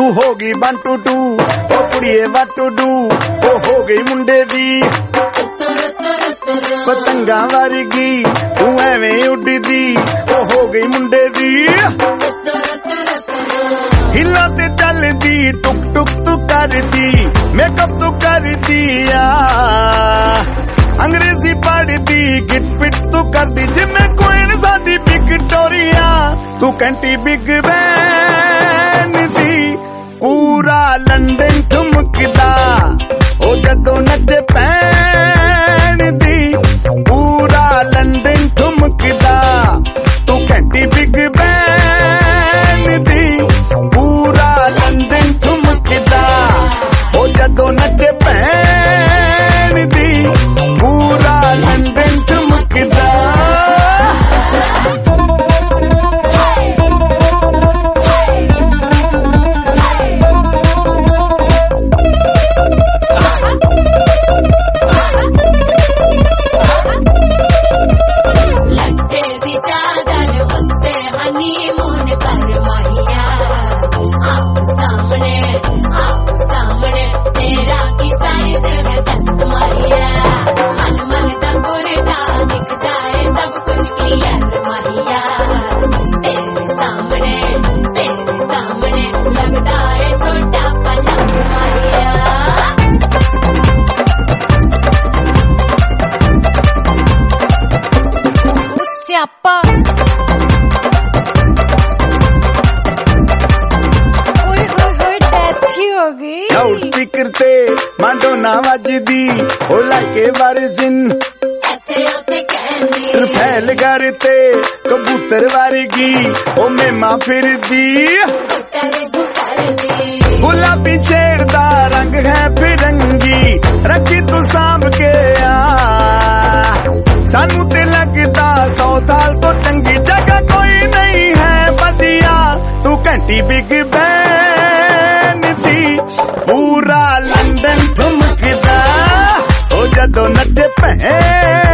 हो गई 1 2 2 ओ कुड़िए what to do ओ हो गई मुंडे दी पतंगा वर्गी तू एवें उड़दी ओ हो गई मुंडे दी हिला ते चलदी टुक टुक तू करदी मेकअप तू करदी अंग्रेजी पढ़दी गिट पिट तू करदी जिम्मे कोइन साडी विक्टोरिया तू कैंटी बिग बैन दी पूरा लंदन ठुमकदा ओ जदों नचे पैन दी पूरा लंदन ठुमकदा तू कैंटी बिग बैन दी पूरा लंदन ठुमकदा ओ जदों नचे पैन दी पूरा लंदन ठुमकदा लाउड स्पीकर ते माडोना वजदी ओ लाइके वारिजिन फैल करते कबूतर वर्गी ओ मेमा फिरदी गुलाबी शेर दा रंग है फिरंगी रखी तू सांभ के सानू ते लगदा 100 साल तो चंगी जगह कोई नहीं है बदिया तू घंटी बिग बैन दी पूरा लंदन ठुमकदा ओ जदों नचे भैन